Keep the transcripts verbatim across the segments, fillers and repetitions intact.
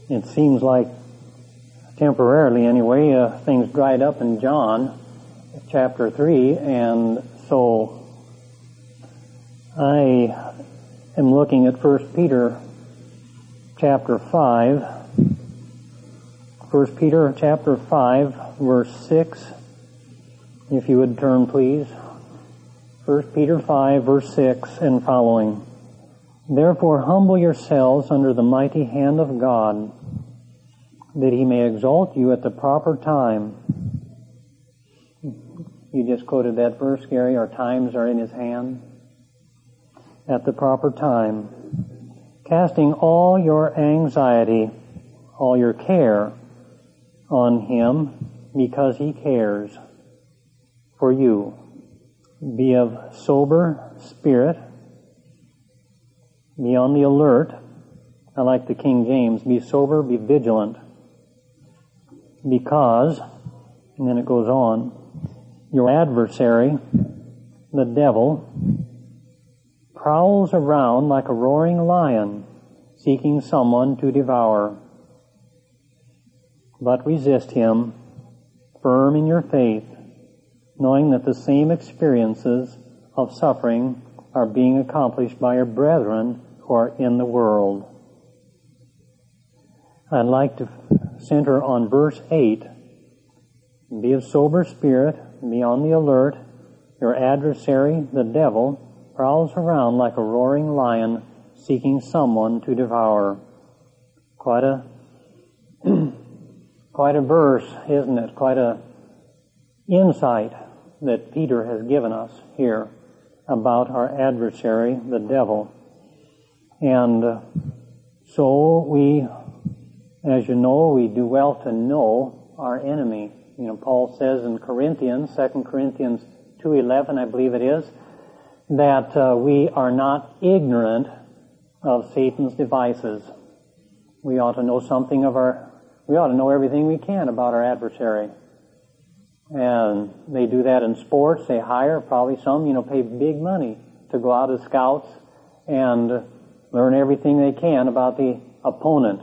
it seems like temporarily anyway, uh, things dried up in John chapter three, and so I am looking at First Peter chapter five. First Peter chapter five, verse six. If you would turn, please. First Peter five, verse six and following. Therefore humble yourselves under the mighty hand of God, that He may exalt you at the proper time. You just quoted that verse, Gary. Our times are in His hand. At the proper time, casting all your anxiety, all your care on Him, because He cares for you. Be of sober spirit. Be on the alert. I like the King James. Be sober, be vigilant. Because, and then it goes on, your adversary, the devil, prowls around like a roaring lion, seeking someone to devour. But resist him, firm in your faith, knowing that the same experiences of suffering are being accomplished by your brethren who are in the world. I'd like to center on verse eight. Be of sober spirit, be on the alert. Your adversary, the devil, prowls around like a roaring lion, seeking someone to devour. Quite a, quite a verse, isn't it? Quite a insight that Peter has given us here about our adversary, the devil. And uh, so we, as you know, we do well to know our enemy. You know, Paul says in Corinthians, Second Corinthians two eleven, I believe it is, that uh, we are not ignorant of Satan's devices. We ought to know something of our, we ought to know everything we can about our adversary. And they do that in sports. They hire, probably some, you know, pay big money to go out as scouts and learn everything they can about the opponent.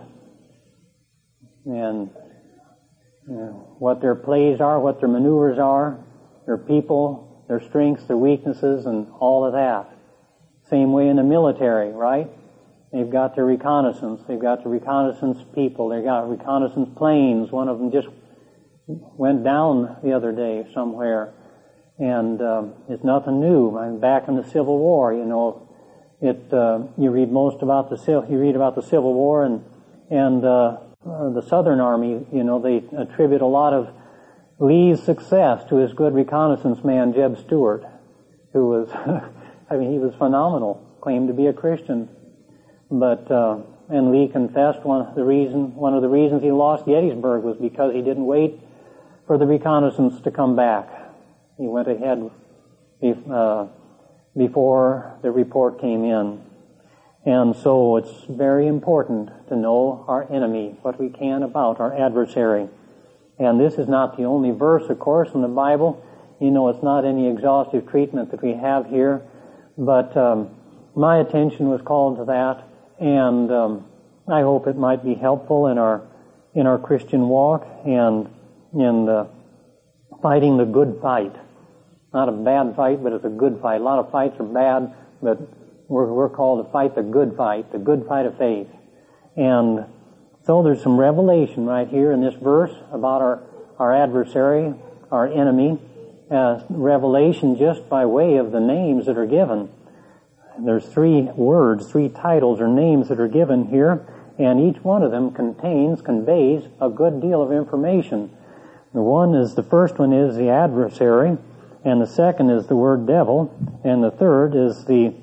And you know, what their plays are, what their maneuvers are, their people, their strengths, their weaknesses, and all of that. Same way in the military, right? They've got their reconnaissance. They've got the reconnaissance people. They've got reconnaissance planes. One of them just went down the other day somewhere. And um, it's nothing new. I'm back in the Civil War, you know. It uh, you read most about the Civil you read about the Civil War and and uh, uh, the Southern Army. You know, they attribute a lot of Lee's success to his good reconnaissance man Jeb Stuart, who was I mean he was phenomenal. Claimed to be a Christian, but uh, and Lee confessed one of the reason one of the reasons he lost Gettysburg was because he didn't wait for the reconnaissance to come back. He went ahead uh, before the report came in. And so it's very important to know our enemy, what we can about our adversary. And this is not the only verse, of course, in the Bible. You know, it's not any exhaustive treatment that we have here. But um, my attention was called to that, and um, I hope it might be helpful in our in our Christian walk and in uh, fighting the good fight. Not a bad fight, but it's a good fight. A lot of fights are bad, but we're, we're called to fight the good fight, the good fight of faith. And so there's some revelation right here in this verse about our, our adversary, our enemy. Uh, revelation just by way of the names that are given. There's three words, three titles or names that are given here, and each one of them contains, conveys a good deal of information. The one is, the first one is the adversary, and the second is the word devil, and the third is the,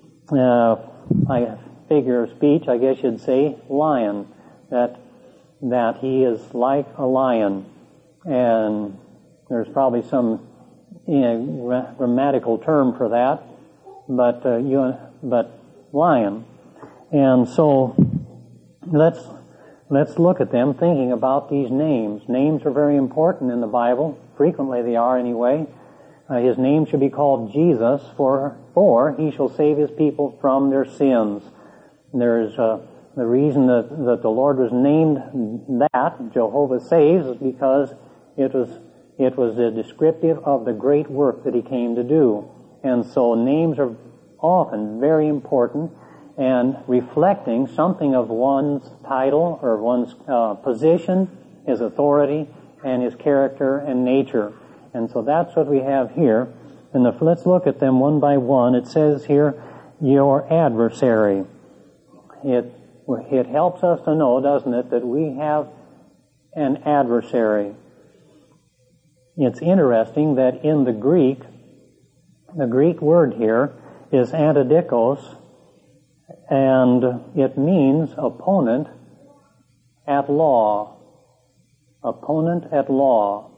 uh, I figure of speech, I guess you'd say, lion. That, that he is like a lion. And there's probably some, you know, grammatical term for that, but, uh, you, but lion. And so, let's, let's look at them thinking about these names. Names are very important in the Bible. Frequently they are anyway. Uh, his name should be called Jesus, for, for he shall save his people from their sins. There's uh, The reason that, that the Lord was named that, Jehovah Saves, is because it was it was a descriptive of the great work that He came to do. And so names are often very important and reflecting something of one's title or one's uh, position, his authority, and his character and nature. And so that's what we have here. And if, let's look at them one by one. It says here, your adversary. It It helps us to know, doesn't it, that we have an adversary. It's interesting that in the Greek, the Greek word here is antidikos, and it means opponent at law. Opponent at law.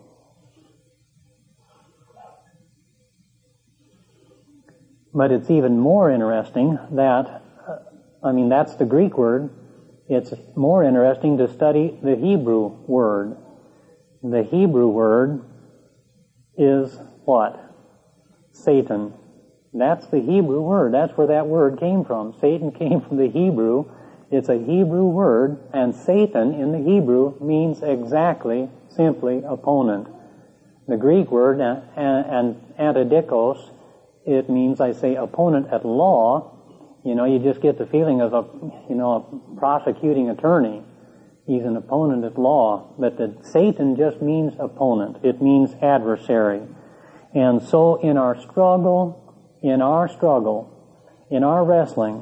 But it's even more interesting that I mean, that's the Greek word. It's more interesting to study the Hebrew word. The Hebrew word is what? Satan. That's the Hebrew word. That's where that word came from. Satan came from the Hebrew. It's a Hebrew word, and Satan in the Hebrew means exactly, simply, opponent. The Greek word, and antidikos, it means, I say, opponent at law. You know, you just get the feeling of a, you know, a prosecuting attorney. He's an opponent at law. But the Satan just means opponent. It means adversary. And so in our struggle, in our struggle, in our wrestling,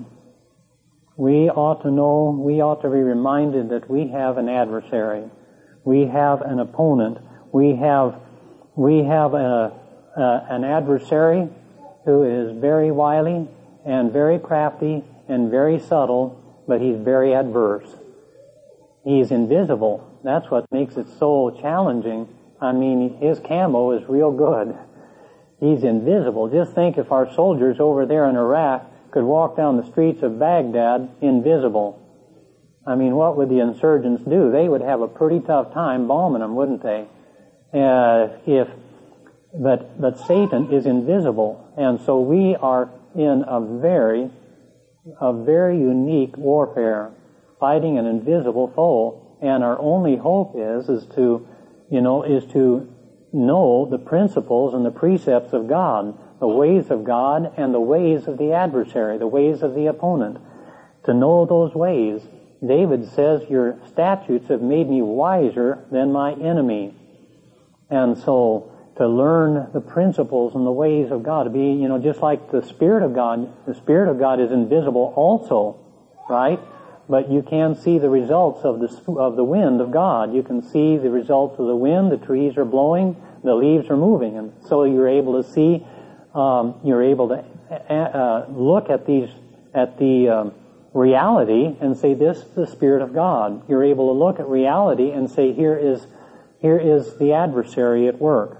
we ought to know, we ought to be reminded that we have an adversary. We have an opponent. We have, we have a, a, an adversary who is very wily and very crafty and very subtle, but he's very adverse. He's invisible. That's what makes it so challenging. I mean, his camo is real good. He's invisible. Just think if our soldiers over there in Iraq could walk down the streets of Baghdad invisible. I mean, what would the insurgents do? They would have a pretty tough time bombing them, wouldn't they? Uh, if, but, but Satan is invisible, and so we are in a very, a very unique warfare, fighting an invisible foe, and our only hope is, is to, you know, is to know the principles and the precepts of God, the ways of God and the ways of the adversary, the ways of the opponent. To know those ways, David says, your statutes have made me wiser than my enemy. And so, to learn the principles and the ways of God, to be, you know, just like the Spirit of God, the Spirit of God is invisible also, right? But you can see the results of the, of the wind of God. You can see the results of the wind, the trees are blowing, the leaves are moving, and so you're able to see, um, you're able to uh, look at these, at the um, reality and say, this is the Spirit of God. You're able to look at reality and say, here is, here is the adversary at work.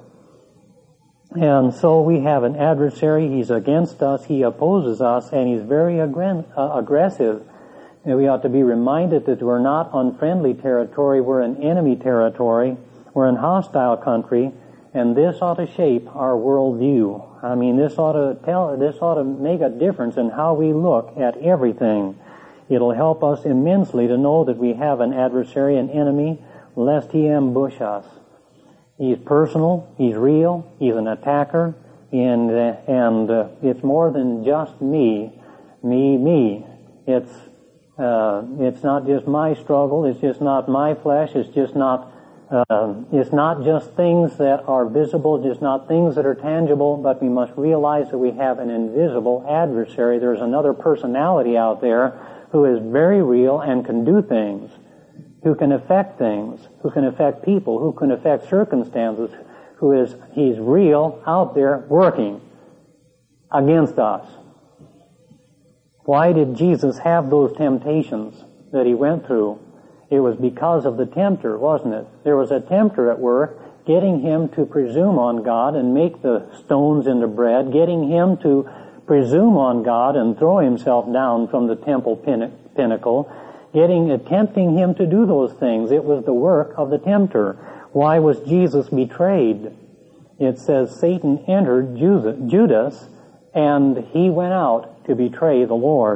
And so we have an adversary, he's against us, he opposes us, and he's very aggr- uh, aggressive. And we ought to be reminded that we're not on friendly territory, we're in enemy territory, we're in hostile country, and this ought to shape our worldview. I mean, this ought to tell, this ought to make a difference in how we look at everything. It'll help us immensely to know that we have an adversary, an enemy, lest he ambush us. He's personal, he's real, he's an attacker, and uh, and uh, it's more than just me, me, me. It's uh, it's not just my struggle, it's just not my flesh, it's just not uh, it's not just things that are visible, just not things that are tangible, but we must realize that we have an invisible adversary. There's another personality out there who is very real and can do things, who can affect things, who can affect people, who can affect circumstances, who is, he's real out there working against us. Why did Jesus have those temptations that he went through? It was because of the tempter, wasn't it? There was a tempter at work getting him to presume on God and make the stones into bread, getting him to presume on God and throw himself down from the temple pinnacle, getting, tempting him to do those things. It was the work of the tempter. Why was Jesus betrayed? It says Satan entered Judas, and he went out to betray the Lord.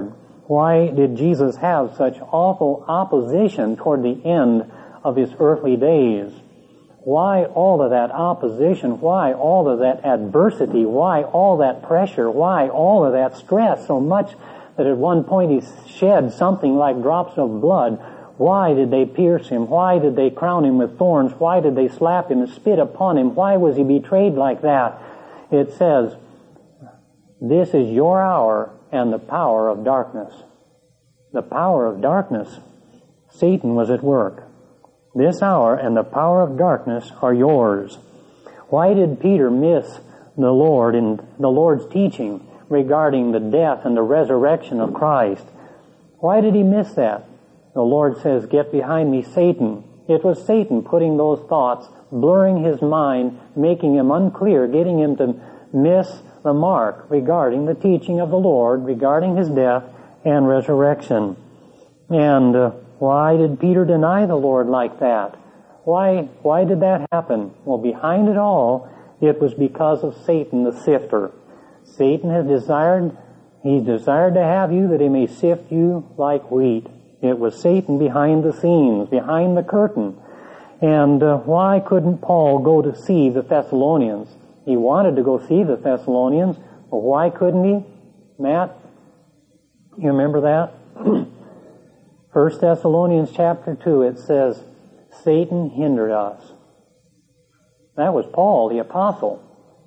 Why did Jesus have such awful opposition toward the end of his earthly days? Why all of that opposition? Why all of that adversity? Why all that pressure? Why all of that stress? So much that at one point he shed something like drops of blood. Why did they pierce him? Why did they crown him with thorns? Why did they slap him and spit upon him? Why was he betrayed like that? It says, this is your hour and the power of darkness. The power of darkness. Satan was at work. This hour and the power of darkness are yours. Why did Peter miss the Lord in the Lord's teaching regarding the death and the resurrection of Christ? Why did he miss that? The Lord says, get behind me, Satan. It was Satan putting those thoughts, blurring his mind, making him unclear, getting him to miss the mark regarding the teaching of the Lord, regarding his death and resurrection. And uh, why did Peter deny the Lord like that? Why, why did that happen? Well, behind it all, it was because of Satan the sifter. Satan has desired, he desired to have you that he may sift you like wheat. It was Satan behind the scenes, behind the curtain. And uh, why couldn't Paul go to see the Thessalonians? He wanted to go see the Thessalonians, but why couldn't he? Matt, you remember that? First Thessalonians chapter two, it says, Satan hindered us. That was Paul, the apostle.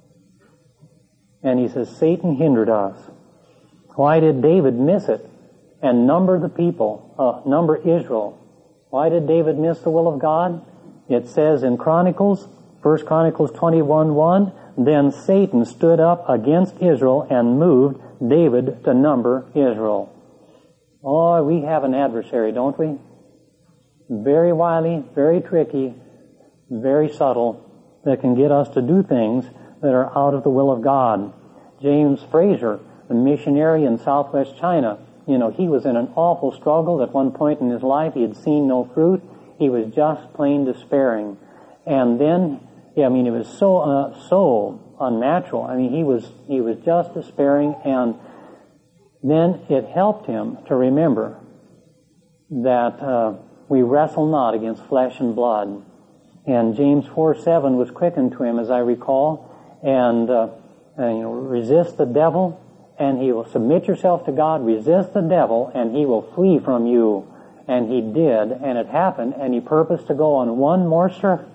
And he says, Satan hindered us. Why did David miss it and number the people, uh, number Israel? Why did David miss the will of God? It says in Chronicles, First Chronicles twenty-one one, then Satan stood up against Israel and moved David to number Israel. Oh, we have an adversary, don't we? Very wily, very tricky, very subtle, that can get us to do things that are out of the will of God. James Fraser, the missionary in southwest China, you know, he was in an awful struggle. At one point in his life, he had seen no fruit. He was just plain despairing. And then, yeah, I mean, it was so, uh, so unnatural. I mean, he was, he was just despairing, and then it helped him to remember that, uh, we wrestle not against flesh and blood. And James four seven was quickened to him, as I recall, and, uh, and you know, resist the devil, and he will submit yourself to God, resist the devil, and he will flee from you. And he did, and it happened, and he purposed to go on one more circuit,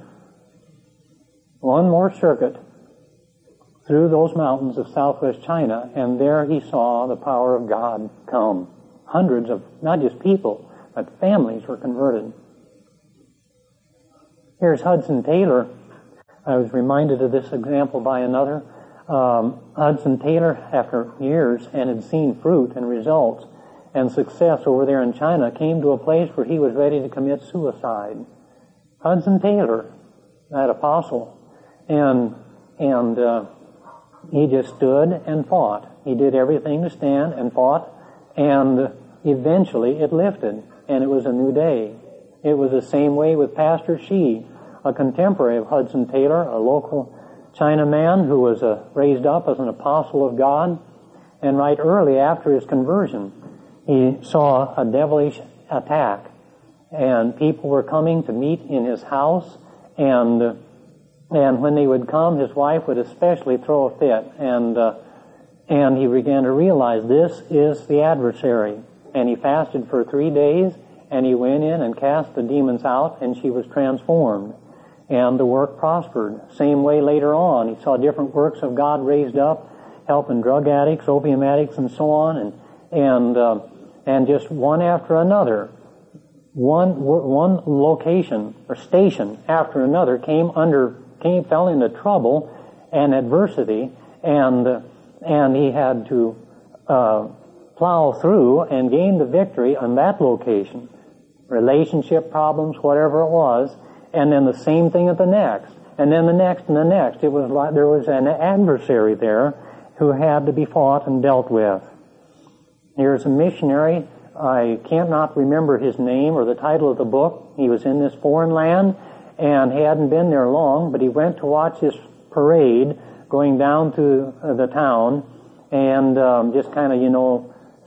one more circuit through those mountains of southwest China, and there he saw the power of God come. Hundreds of, not just people, but families were converted. Here's Hudson Taylor. I was reminded of this example by another. Um, Hudson Taylor, after years, and had seen fruit and results and success over there in China, came to a place where he was ready to commit suicide. Hudson Taylor, that apostle, and and uh, he just stood and fought. He did everything to stand and fought, and eventually it lifted, and it was a new day. It was the same way with Pastor Shi, a contemporary of Hudson Taylor, a local Chinaman who was uh, raised up as an apostle of God. And right early after his conversion, he saw a devilish attack, and people were coming to meet in his house, and uh, and when they would come, his wife would especially throw a fit, and uh, and he began to realize this is the adversary. And he fasted for three days, and he went in and cast the demons out, and she was transformed. And the work prospered. Same way later on, he saw different works of God raised up, helping drug addicts, opium addicts, and so on, and and uh, and just one after another, one one location or station after another came under came fell into trouble and adversity, and uh, and he had to uh, plow through and gain the victory on that location. Relationship problems, whatever it was. And then the same thing at the next, and then the next and the next. It was like there was an adversary there who had to be fought and dealt with. Here's a missionary. I can't not remember his name or the title of the book. He was in this foreign land, and he hadn't been there long, but he went to watch this parade going down to the town, and um, just kind of, you know,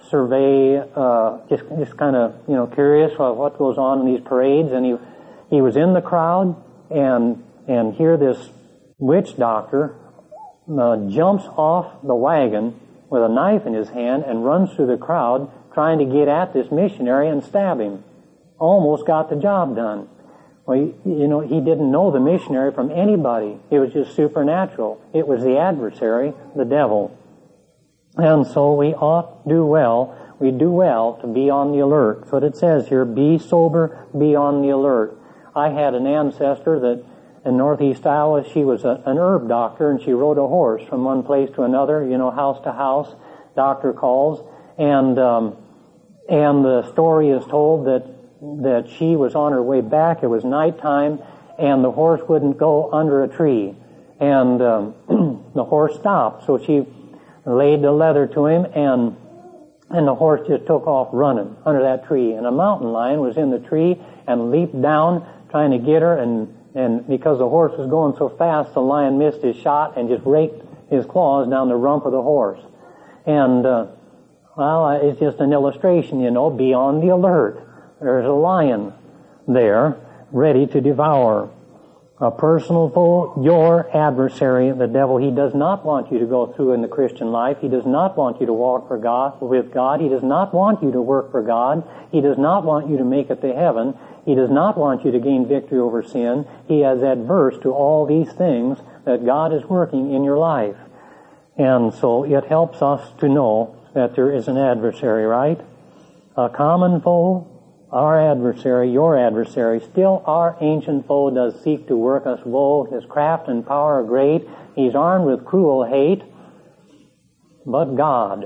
survey, uh, just just kind of you know curious about what goes on in these parades, and he he was in the crowd, and and here this witch doctor uh, jumps off the wagon with a knife in his hand and runs through the crowd trying to get at this missionary and stab him. Almost got the job done. Well, you, you know, he didn't know the missionary from anybody. It was just supernatural. It was the adversary, the devil. And so we ought do well, we do well to be on the alert. That's what it says here, be sober, be on the alert. I had an ancestor that in northeast Iowa, she was a, an herb doctor, and she rode a horse from one place to another, you know, house to house, doctor calls, and um, and the story is told that that she was on her way back. It was nighttime, and the horse wouldn't go under a tree, and um, the horse stopped. So she laid the leather to him, and and the horse just took off running under that tree. And a mountain lion was in the tree and leaped down, trying to get her, and and because the horse was going so fast, the lion missed his shot and just raked his claws down the rump of the horse. And uh, well, it's just an illustration, you know. Be on the alert. There's a lion there, ready to devour. A personal foe, your adversary, the devil. He does not want you to go through in the Christian life. He does not want you to walk for God, with God. He does not want you to work for God. He does not want you to make it to heaven. He does not want you to gain victory over sin. He is adverse to all these things that God is working in your life. And so it helps us to know that there is an adversary, right? A common foe, our adversary, your adversary, still our ancient foe does seek to work us woe. His craft and power are great. He's armed with cruel hate. But God.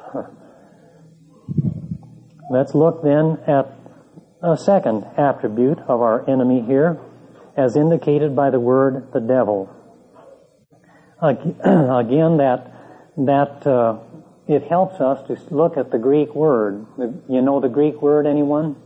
Let's look then at a second attribute of our enemy here, as indicated by the word the devil. Again, that that uh, it helps us to look at the Greek word. You know the Greek word, anyone?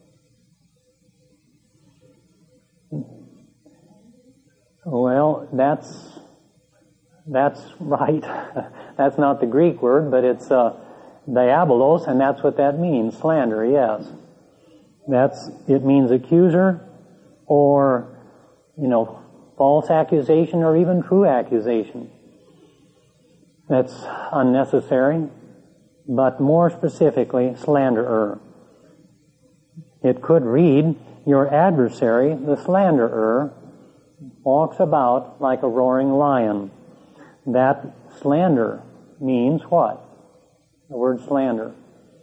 Well, that's that's right. That's not the Greek word, but it's uh, diabolos, and that's what that means. Slander, yes. That's it means accuser, or you know, false accusation, or even true accusation. That's unnecessary, but more specifically, slanderer. It could read, your adversary, the slanderer, walks about like a roaring lion. That slander means what? The word slander.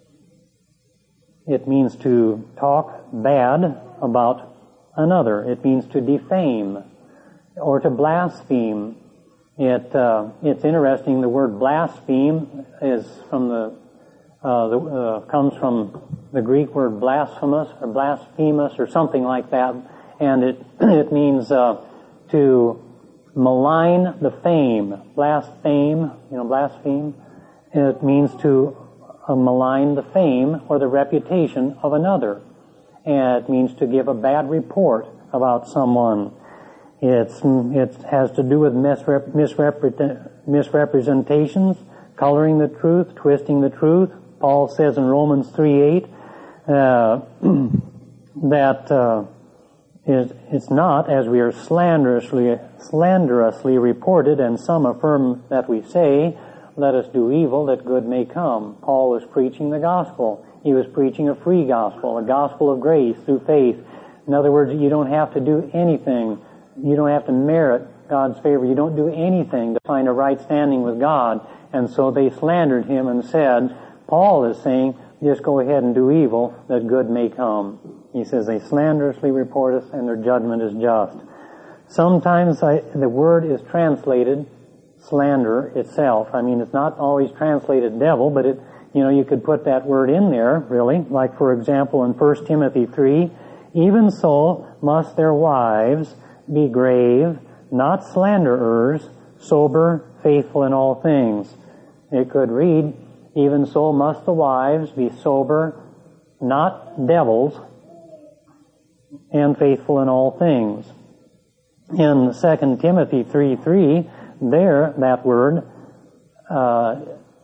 It means to talk bad about another. It means to defame or to blaspheme. It uh, it's interesting. The word blaspheme is from the, uh, the uh, comes from the Greek word blasphemous or blasphemous or something like that, and it it means uh, to malign the fame, blaspheme. You know, blaspheme. It means to uh, malign the fame or the reputation of another, and it means to give a bad report about someone. It's, it has to do with misrep- misrepre- misrepresentations, coloring the truth, twisting the truth. Paul says in Romans three eight uh, that uh, it, it's not as we are slanderously, slanderously reported, and some affirm that we say, let us do evil that good may come. Paul was preaching the gospel. He was preaching a free gospel, a gospel of grace through faith. In other words, you don't have to do anything. You don't have to merit God's favor. You don't do anything to find a right standing with God. And so they slandered him and said, Paul is saying, just go ahead and do evil that good may come. He says they slanderously report us and their judgment is just. Sometimes I, the word is translated slander itself. I mean, it's not always translated devil, but it, you know, you could put that word in there, really. Like, for example, in First Timothy three, even so must their wives be grave, not slanderers, sober, faithful in all things. It could read, even so must the wives be sober, not devils, and faithful in all things. In Second Timothy three three, there, that word, uh,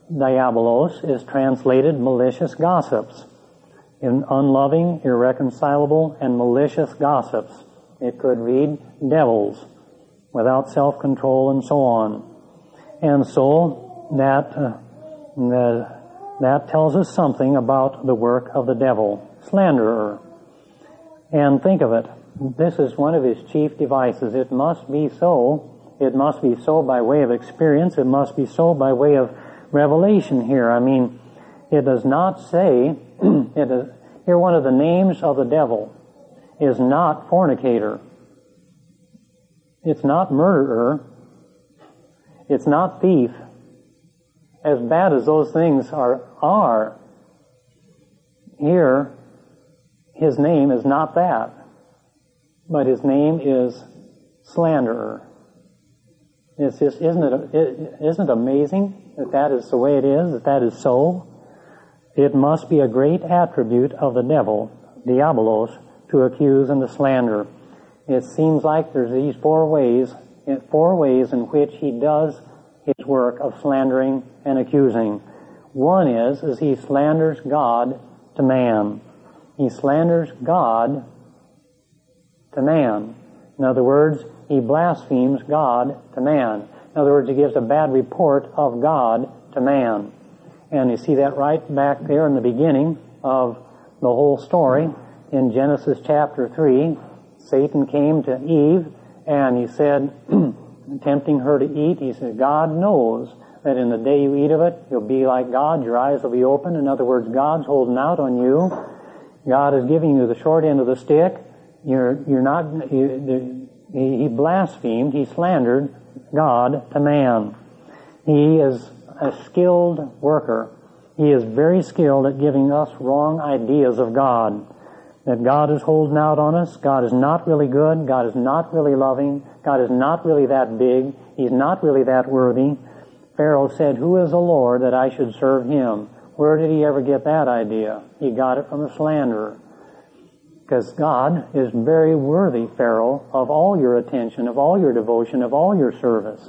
diabolos is translated malicious gossips. In unloving, irreconcilable, and malicious gossips. It could read devils, without self-control, and so on. And so that uh, the, that tells us something about the work of the devil, slanderer. And think of it, this is one of his chief devices. It must be so. It must be so by way of experience. It must be so by way of revelation here. I mean, it does not say, it is, here one of the names of the devil is not fornicator. It's not murderer. It's not thief. As bad as those things are, are, here, his name is not that. But his name is slanderer. It's just, isn't it, isn't it amazing that that is the way it is, that that is so? It must be a great attribute of the devil, diabolos, to accuse and to slander. It seems like there's these four ways, four ways in which he does his work of slandering and accusing. One is, is he slanders God to man. He slanders God to man. In other words, he blasphemes God to man. In other words, he gives a bad report of God to man. And you see that right back there in the beginning of the whole story. In Genesis chapter three, Satan came to Eve and he said, tempting her to eat, he said, God knows that in the day you eat of it, you'll be like God, your eyes will be open. In other words, God's holding out on you. God is giving you the short end of the stick. You're, you're not, you, he blasphemed, he slandered God to man. He is a skilled worker. He is very skilled at giving us wrong ideas of God. That God is holding out on us. God is not really good. God is not really loving. God is not really that big. He's not really that worthy. Pharaoh said, who is the Lord that I should serve him? Where did he ever get that idea? He got it from a slanderer. Because God is very worthy, Pharaoh, of all your attention, of all your devotion, of all your service.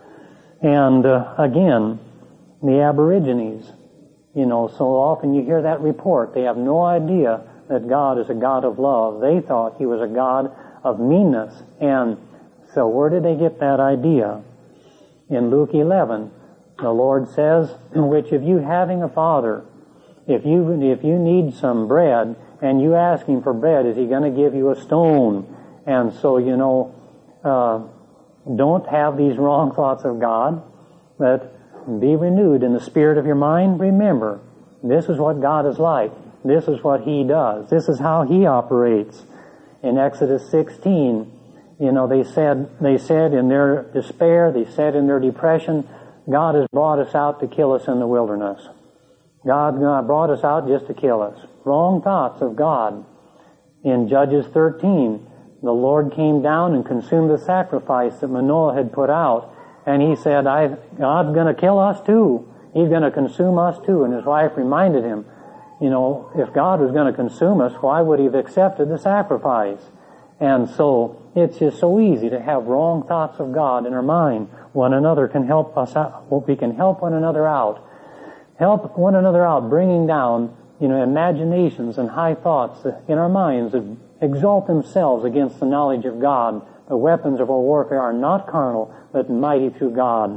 And uh, again, the Aborigines, you know, so often you hear that report. They have no idea that God is a God of love. They thought he was a God of meanness. And so where did they get that idea? In Luke eleven, the Lord says, which of you having a father, if you, if you need some bread, and you ask him for bread, is he going to give you a stone? And so, you know, uh, don't have these wrong thoughts of God, but be renewed in the spirit of your mind. Remember, this is what God is like. This is what he does. This is how he operates. In Exodus sixteen, you know, they said, they said in their despair, they said in their depression, God has brought us out to kill us in the wilderness. God brought us out just to kill us. Wrong thoughts of God. In Judges thirteen, the Lord came down and consumed the sacrifice that Manoah had put out. And he said, I, God's going to kill us too. He's going to consume us too. And his wife reminded him, you know, if God was going to consume us, why would he have accepted the sacrifice? And so, it's just so easy to have wrong thoughts of God in our mind. One another can help us out. We can help one another out. Help one another out, bringing down, you know, imaginations and high thoughts in our minds that exalt themselves against the knowledge of God. The weapons of our warfare are not carnal, but mighty through God.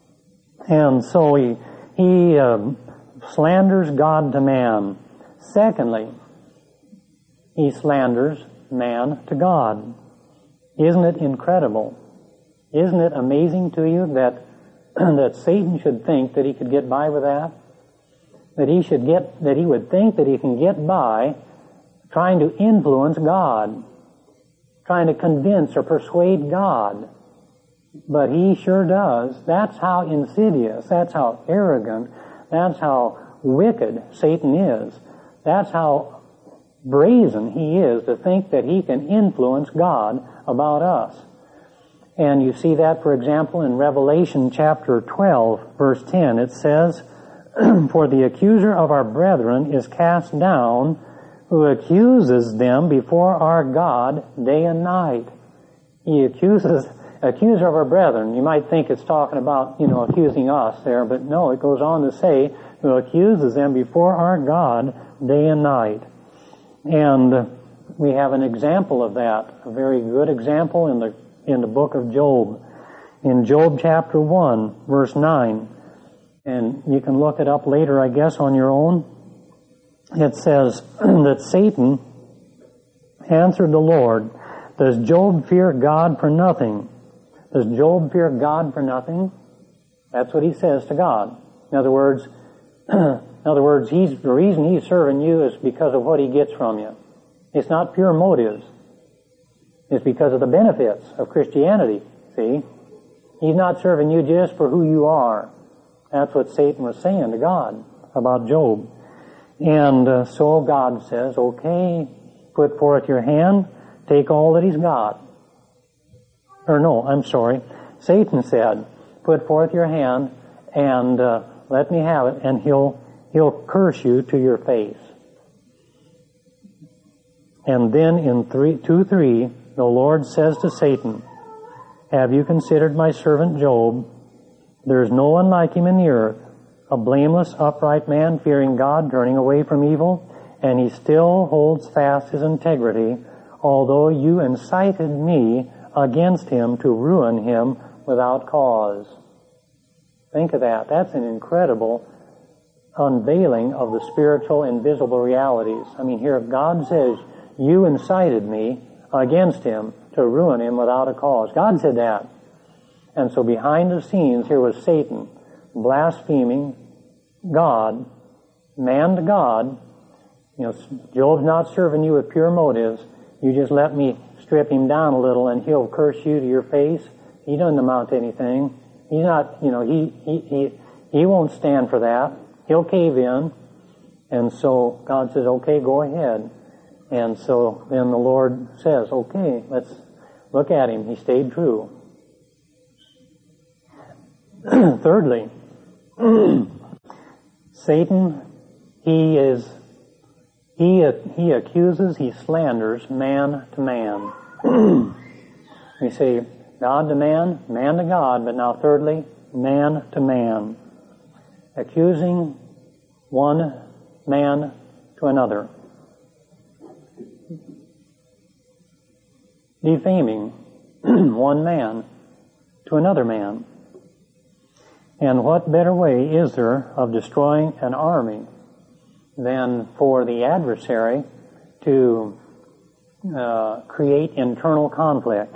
And so he, he uh, slanders God to man. Secondly, he slanders man to God. Isn't it incredible? Isn't it amazing to you that that Satan should think that he could get by with that? That he should get, that he would think that he can get by trying to influence God, trying to convince or persuade God. But he sure does. That's how insidious, that's how arrogant, that's how wicked Satan is. That's how brazen he is to think that he can influence God about us. And you see that, for example, in Revelation chapter twelve, verse ten. It says, for the accuser of our brethren is cast down, who accuses them before our God day and night. He accuses, accuser of our brethren. You might think it's talking about, you know, accusing us there, but no, it goes on to say, who accuses them before our God day and night. And we have an example of that, a very good example in the in the book of Job. In Job chapter one, verse nine, and you can look it up later, I guess, on your own. It says that Satan answered the Lord, does Job fear God for nothing? Does Job fear God for nothing? That's what he says to God. In other words, in other words, he's, the reason he's serving you is because of what he gets from you. It's not pure motives. It's because of the benefits of Christianity, see? He's not serving you just for who you are. That's what Satan was saying to God about Job. And uh, so God says, okay, put forth your hand, take all that he's got. Or no, I'm sorry. Satan said, put forth your hand and uh, let me have it, and he'll he'll curse you to your face. And then in three, two three, the Lord says to Satan, have you considered my servant Job? There is no one like him in the earth, a blameless, upright man, fearing God, turning away from evil, and he still holds fast his integrity, although you incited me against him to ruin him without cause. Think of that. That's an incredible unveiling of the spiritual, invisible realities. I mean, here God says, you incited me against him to ruin him without a cause. God said that. And so behind the scenes, here was Satan blaspheming God, man to God. You know, Job's not serving you with pure motives. You just let me strip him down a little and he'll curse you to your face. He doesn't amount to anything. He's not, you know, he, he, he, he won't stand for that. He'll cave in. And so God says, okay, go ahead. And so then the Lord says, okay, let's look at him. He stayed true. Thirdly, Satan, he is, he, he accuses, he slanders man to man. We say God to man, man to God, but now thirdly, man to man. Accusing one man to another. Defaming one man to another man. And what better way is there of destroying an army than for the adversary to uh, create internal conflict?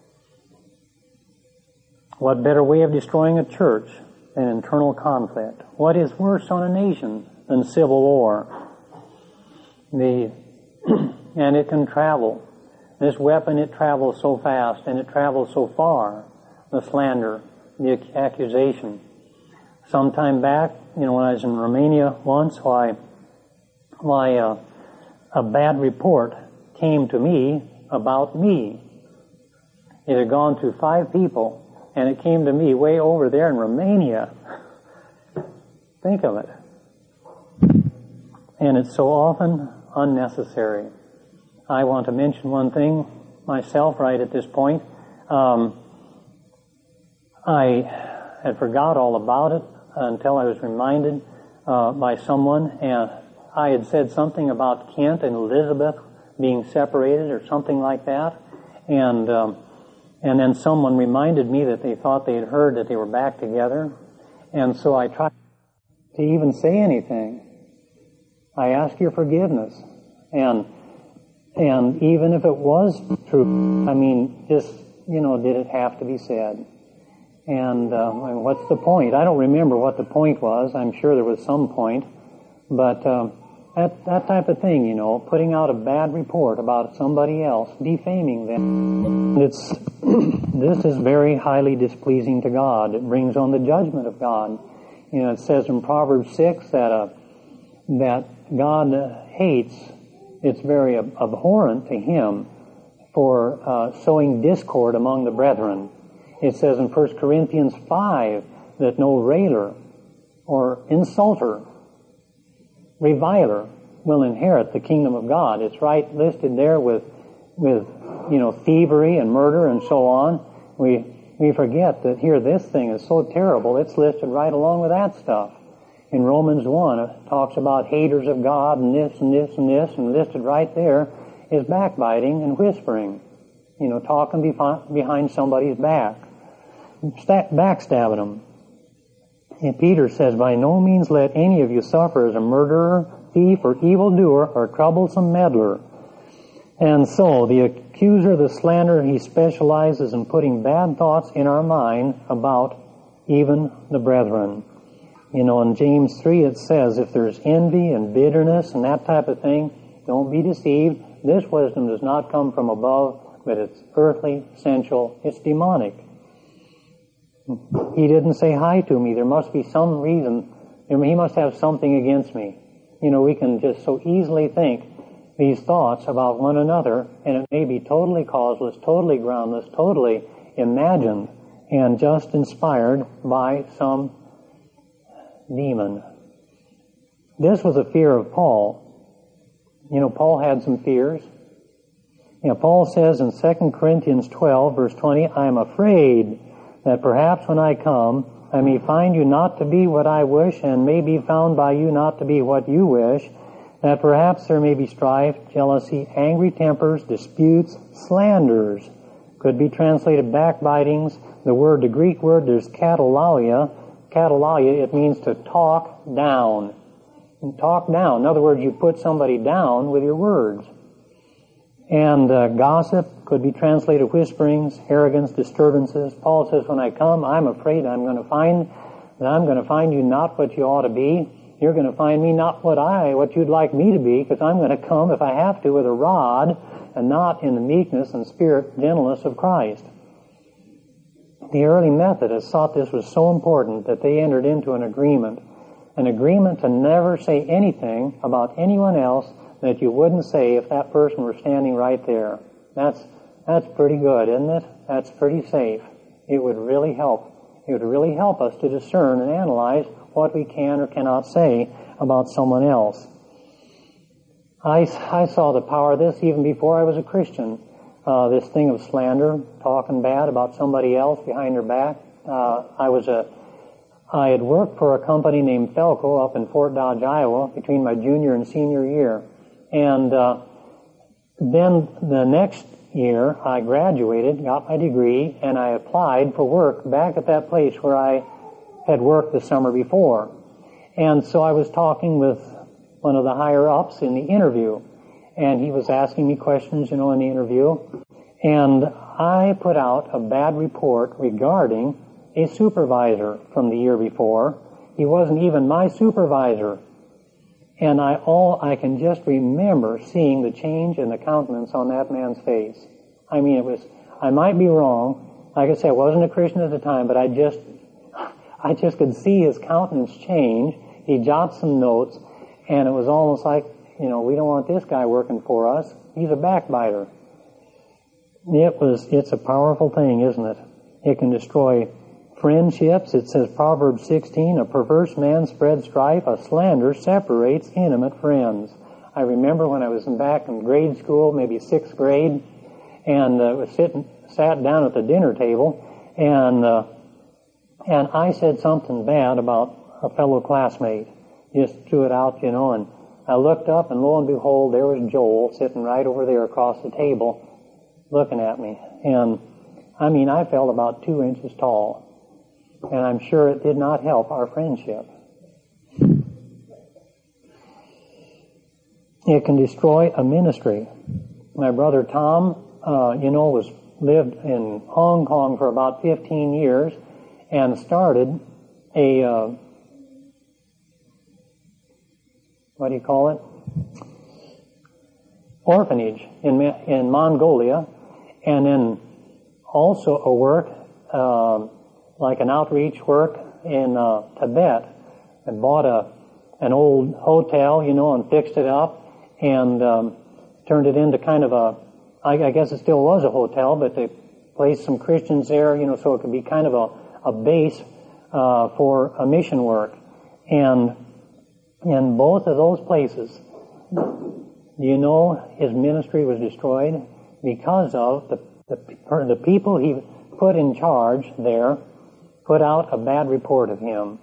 What better way of destroying a church than internal conflict? What is worse on a nation than civil war? The and it can travel. This weapon, it travels so fast and it travels so far. The slander, the accusation. Some time back, you know, when I was in Romania once, why, why uh, a bad report came to me about me. It had gone to five people, and it came to me way over there in Romania. Think of it. And it's so often unnecessary. I want to mention one thing myself right at this point. Um, I had forgot all about it until I was reminded uh, by someone, and I had said something about Kent and Elizabeth being separated or something like that, and um, and then someone reminded me that they thought they had heard that they were back together, and so I tried to even say anything. I ask your forgiveness, and and even if it was true, I mean, just, you know, did it have to be said? And uh, what's the point? I don't remember what the point was. I'm sure there was some point. But uh, that, that type of thing, you know, putting out a bad report about somebody else, defaming them, it's, this is very highly displeasing to God. It brings on the judgment of God. You know, it says in Proverbs six that, uh, that God hates, it's very abhorrent to Him for uh, sowing discord among the brethren. It says in First Corinthians five that no railer or insulter, reviler will inherit the kingdom of God. It's right listed there with, with, you know, thievery and murder and so on. We we forget that here this thing is so terrible, it's listed right along with that stuff. In Romans one, it talks about haters of God and this and this and this, and listed right there is backbiting and whispering. You know, talking behind somebody's back. Backstabbing them. And Peter says, by no means let any of you suffer as a murderer, thief, or evildoer, or troublesome meddler. And so, the accuser, the slanderer, he specializes in putting bad thoughts in our mind about even the brethren. You know, in James three it says, if there's envy and bitterness and that type of thing, don't be deceived. This wisdom does not come from above, but it's earthly, sensual, it's demonic. He didn't say hi to me. There must be some reason. I mean, he must have something against me. You know, we can just so easily think these thoughts about one another, and it may be totally causeless, totally groundless, totally imagined, and just inspired by some demon. This was a fear of Paul. You know, Paul had some fears. You know, Paul says in Second Corinthians twelve, verse twenty, I am afraid that perhaps when I come, I may find you not to be what I wish, and may be found by you not to be what you wish, that perhaps there may be strife, jealousy, angry tempers, disputes, slanders. Could be translated backbitings. The word, the Greek word, there's katalalia. Katalalia, it means to talk down. And talk down. In other words, you put somebody down with your words. And uh, gossip could be translated whisperings, arrogance, disturbances. Paul says, when I come, I'm afraid I'm going to find that I'm going to find you not what you ought to be. You're going to find me not what I, what you'd like me to be, because I'm going to come, if I have to, with a rod, and not in the meekness and spirit gentleness of Christ. The early Methodists thought this was so important that they entered into an agreement. An agreement to never say anything about anyone else that you wouldn't say if that person were standing right there. That's, that's pretty good, isn't it? That's pretty safe. It would really help. It would really help us to discern and analyze what we can or cannot say about someone else. I, I saw the power of this even before I was a Christian. Uh, this thing of slander, talking bad about somebody else behind their back. Uh, I was a, I had worked for a company named Felco up in Fort Dodge, Iowa, between my junior and senior year. And uh, then the next year, I graduated, got my degree, and I applied for work back at that place where I had worked the summer before. And so I was talking with one of the higher-ups in the interview, and he was asking me questions, you know, in the interview. And I put out a bad report regarding a supervisor from the year before. He wasn't even my supervisor. And I all I can just remember seeing the change in the countenance on that man's face. I mean, it was, I might be wrong. Like I said, I wasn't a Christian at the time, but I just, I just could see his countenance change. He jotted some notes, and it was almost like, you know, we don't want this guy working for us. He's a backbiter. It was, it's a powerful thing, isn't it? It can destroy friendships. It says, Proverbs sixteen, a perverse man spreads strife, a slander separates intimate friends. I remember when I was in back in grade school, maybe sixth grade, and uh, was sitting, sat down at the dinner table, and uh, and I said something bad about a fellow classmate. Just threw it out, you know, and I looked up, and lo and behold, there was Joel sitting right over there across the table, looking at me. And I mean, I felt about two inches tall. And I'm sure it did not help our friendship. It can destroy a ministry. My brother Tom, uh, you know, was lived in Hong Kong for about fifteen years and started a, uh, what do you call it? Orphanage in in Mongolia, and then also a work, uh, like an outreach work in uh, Tibet. I bought a an old hotel, you know, and fixed it up and um, turned it into kind of a, I, I guess it still was a hotel, but they placed some Christians there, you know, so it could be kind of a, a base uh, for a mission work. And in both of those places, do you know his ministry was destroyed because of the the, the people he put in charge there put out a bad report of him.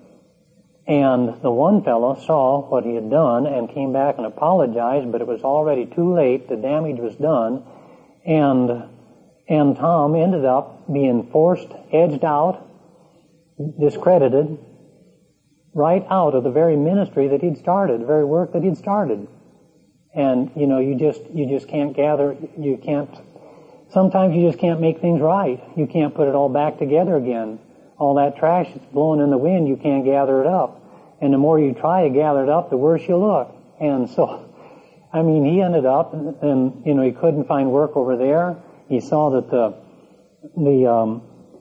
And the one fellow saw what he had done and came back and apologized, but it was already too late. The damage was done. And, and Tom ended up being forced, edged out, discredited, right out of the very ministry that he'd started, the very work that he'd started. And, you know, you just, you just can't gather, you can't, sometimes you just can't make things right. You can't put it all back together again. All that trash that's blowing in the wind, you can't gather it up. And the more you try to gather it up, the worse you look. And so, I mean, he ended up, and, and you know, he couldn't find work over there. He saw that the, the, um,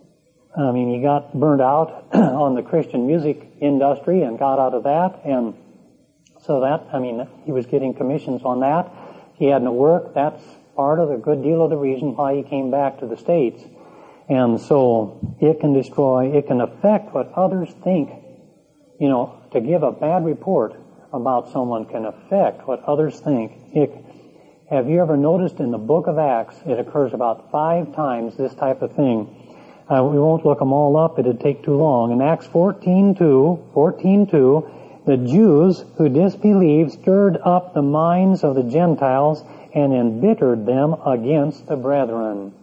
I mean, he got burned out on the Christian music industry and got out of that. And so that, I mean, he was getting commissions on that. He had no work. That's part of a good deal of the reason why he came back to the States. And so it can destroy, it can affect what others think. You know, to give a bad report about someone can affect what others think. It, have you ever noticed in the book of Acts, it occurs about five times, this type of thing. Uh, we won't look them all up, it'd take too long. In Acts fourteen two, fourteen two, the Jews who disbelieved stirred up the minds of the Gentiles and embittered them against the brethren.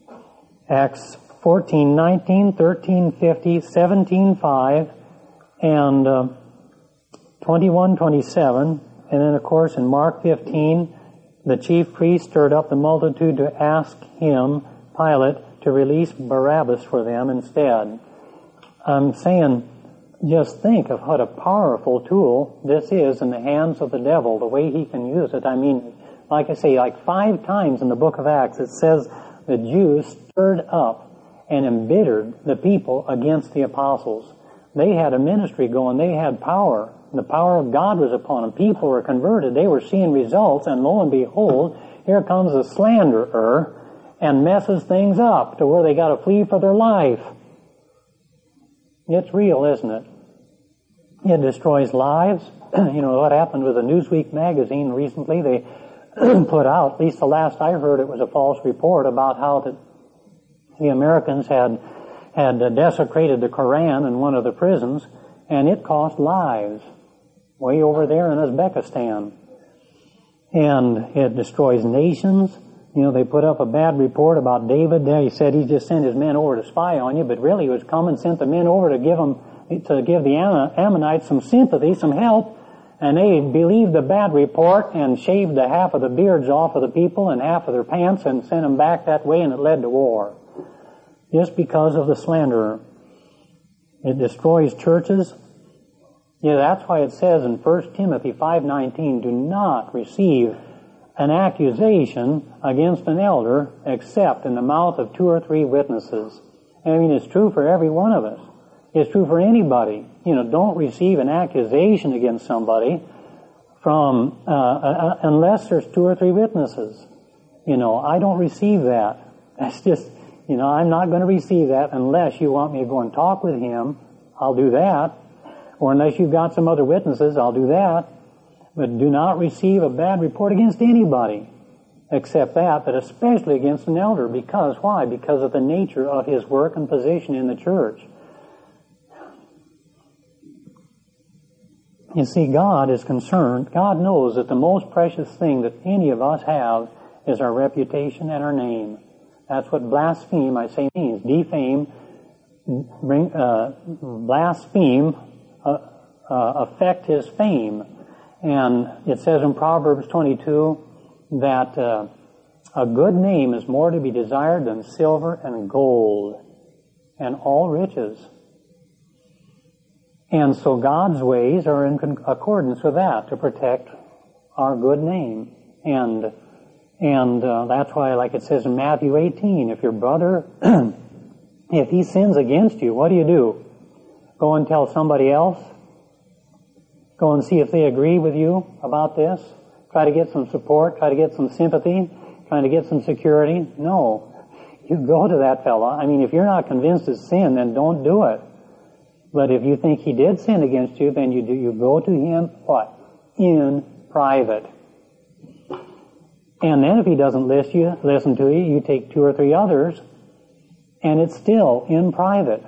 Acts fourteen nineteen, thirteen fifty, seventeen five, and uh, twenty-one twenty-seven, and then of course in Mark fifteen, the chief priest stirred up the multitude to ask him, Pilate, to release Barabbas for them instead. I'm saying, just think of what a powerful tool this is in the hands of the devil, the way he can use it. I mean, like I say, like five times in the book of Acts it says the Jews stirred up and embittered the people against the apostles. They had a ministry going. They had power. The power of God was upon them. People were converted. They were seeing results, and lo and behold, here comes a slanderer and messes things up to where they got to flee for their life. It's real, isn't it? It destroys lives. You know what happened with the Newsweek magazine recently? They put out, at least the last I heard, it was a false report about how the, the Americans had had desecrated the Koran in one of the prisons, and it cost lives way over there in Uzbekistan. And it destroys nations. You know, they put up a bad report about David there. He said he just sent his men over to spy on you, but really he was coming, sent the men over to give them, to give the Ammonites some sympathy, some help, and they believed the bad report and shaved the half of the beards off of the people and half of their pants and sent them back that way, and it led to war. Just because of the slanderer. It destroys churches. Yeah, that's why it says in First Timothy five nineteen, do not receive an accusation against an elder except in the mouth of two or three witnesses. I mean, it's true for every one of us. It's true for anybody. You know, don't receive an accusation against somebody from, uh, uh, unless there's two or three witnesses. You know, I don't receive that. That's just, you know, I'm not going to receive that unless you want me to go and talk with him. I'll do that. Or unless you've got some other witnesses, I'll do that. But do not receive a bad report against anybody except that, but especially against an elder. Because, why? Because of the nature of his work and position in the church. You see, God is concerned. God knows that the most precious thing that any of us have is our reputation and our name. That's what blaspheme, I say, means. Defame, bring, uh, blaspheme, uh, uh, affect his fame. And it says in Proverbs twenty-two that uh, a good name is more to be desired than silver and gold and all riches. And so God's ways are in accordance with that, to protect our good name. And and uh, that's why, like it says in Matthew eighteen, if your brother, if he sins against you, what do you do? Go and tell somebody else? Go and see if they agree with you about this? Try to get some support, try to get some sympathy, trying to get some security? No. You go to that fella. I mean, if you're not convinced it's sin, then don't do it. But if you think he did sin against you, then you do, you go to him, what? In private. And then if he doesn't listen, you, listen to you, you take two or three others And it's still in private.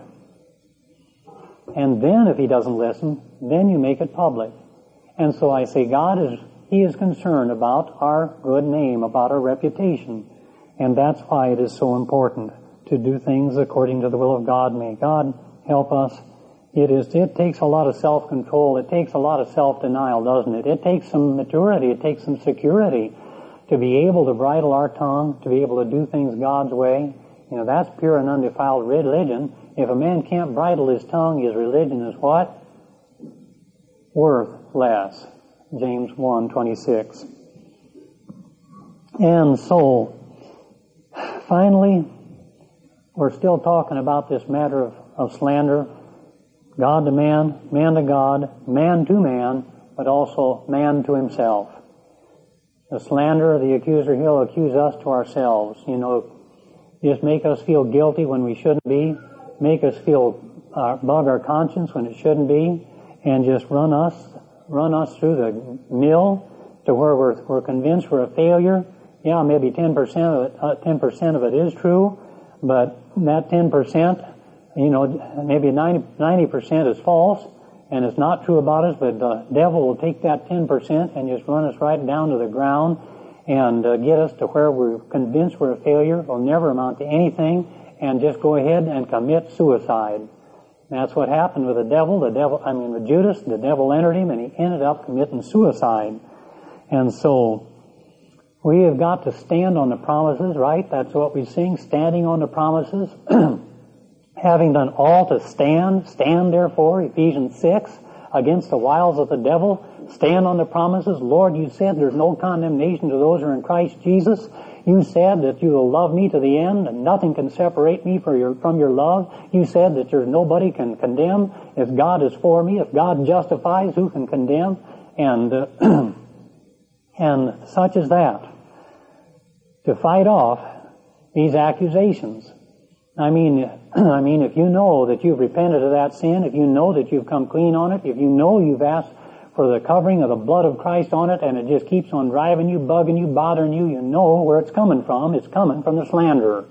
And then if he doesn't listen, then you make it public. And so I say God is, He is concerned about our good name, about our reputation. And that's why it is so important to do things according to the will of God. May God help us. It is, it takes a lot of self-control. It takes a lot of self-denial, doesn't it? It takes some maturity. It takes some security to be able to bridle our tongue, to be able to do things God's way. You know, that's pure and undefiled religion. If a man can't bridle his tongue, his religion is what? Worthless. James one twenty-six. And so, finally, we're still talking about this matter of, of slander. God to man, man to God, man to man, but also man to himself. The slanderer, the accuser, he'll accuse us to ourselves. You know, just make us feel guilty when we shouldn't be, make us feel, uh, bug our conscience when it shouldn't be, and just run us, run us through the mill to where we're, we're convinced we're a failure. Yeah, maybe ten percent of it, uh, ten percent of it is true, but that ten percent, you know, maybe ninety percent is false, and it's not true about us, but the devil will take that ten percent and just run us right down to the ground and uh, get us to where we're convinced we're a failure, will never amount to anything, and just go ahead and commit suicide. That's what happened with the devil. The devil, I mean with Judas, the devil entered him and he ended up committing suicide. And so, we have got to stand on the promises, right? That's what we sing, standing on the promises. Having done all to stand, stand therefore, Ephesians six, against the wiles of the devil. Stand on the promises. Lord, you said there's no condemnation to those who are in Christ Jesus. You said that you will love me to the end, and nothing can separate me from your, from your love. You said that there's nobody can condemn. If God is for me, if God justifies, who can condemn? And, uh, and such as that. To fight off these accusations. I mean, I mean, if you know that you've repented of that sin, if you know that you've come clean on it, if you know you've asked for the covering of the blood of Christ on it, and it just keeps on driving you, bugging you, bothering you, you know where it's coming from. It's coming from the slanderer.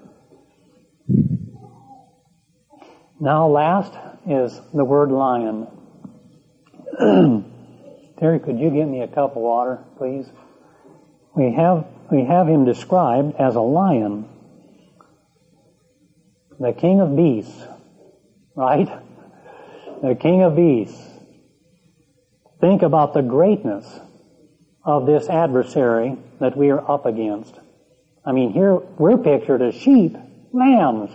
Now, last is the word lion. Terry, could you get me a cup of water, please? We have we have him described as a lion. The king of beasts, right? The king of beasts. Think about the greatness of this adversary that we are up against. I mean, here we're pictured as sheep, lambs.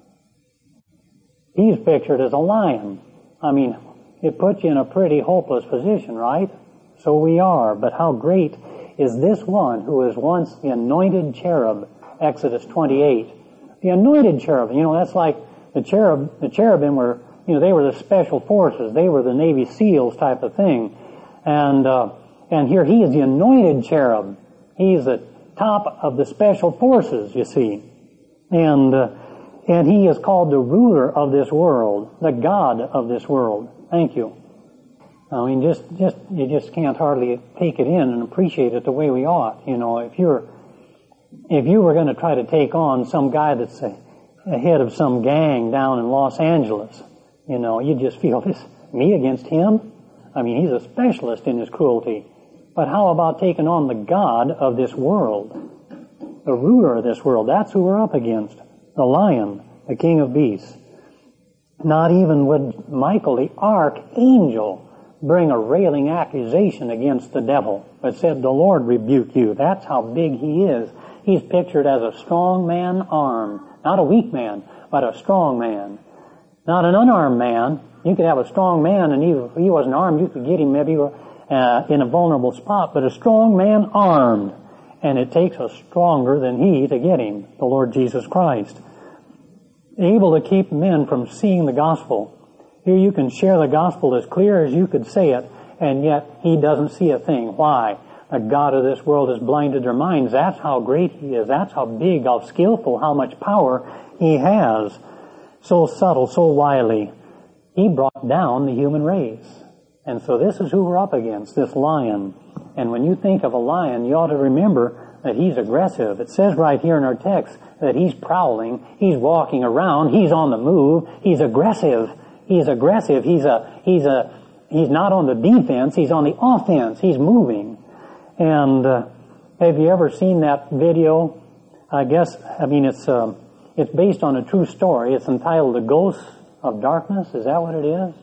He's pictured as a lion. I mean, it puts you in a pretty hopeless position, right? So we are, but how great is this one who was once the anointed cherub, Exodus twenty-eight. The anointed cherub, you know, that's like the cherub, the cherubim were, you know, they were the special forces. They were the Navy SEALs type of thing. And, uh, and here he is the anointed cherub. He's the top of the special forces, you see. And, uh, and he is called the ruler of this world, the God of this world. Thank you. I mean, just, just, you just can't hardly take it in and appreciate it the way we ought. You know, if you're, if you were going to try to take on some guy that's a, a head of some gang down in Los Angeles, you know, you just feel this, me against him? I mean, he's a specialist in his cruelty. But how about taking on the God of this world? The ruler of this world. That's who we're up against. The lion, the king of beasts. Not even would Michael, the archangel, bring a railing accusation against the devil, but said, the Lord rebuke you. That's how big he is. He's pictured as a strong man armed. Not a weak man, but a strong man. Not an unarmed man. You could have a strong man, and even if he wasn't armed, you could get him maybe uh, in a vulnerable spot, but a strong man armed. And it takes a stronger than he to get him, the Lord Jesus Christ. Able to keep men from seeing the gospel. Here you can share the gospel as clear as you could say it, and yet he doesn't see a thing. Why? The God of this world has blinded their minds. That's how great he is. That's how big, how skillful, how much power he has. So subtle, so wily. He brought down the human race. And so this is who we're up against, this lion. And when you think of a lion, you ought to remember that he's aggressive. It says right here in our text that he's prowling, he's walking around, he's on the move, he's aggressive. He's aggressive. He's a, he's a, he's not on the defense, he's on the offense. He's moving. And, uh, have you ever seen that video? I guess, I mean, it's, um, it's based on a true story. It's entitled The Ghosts of Darkness. Is that what it is?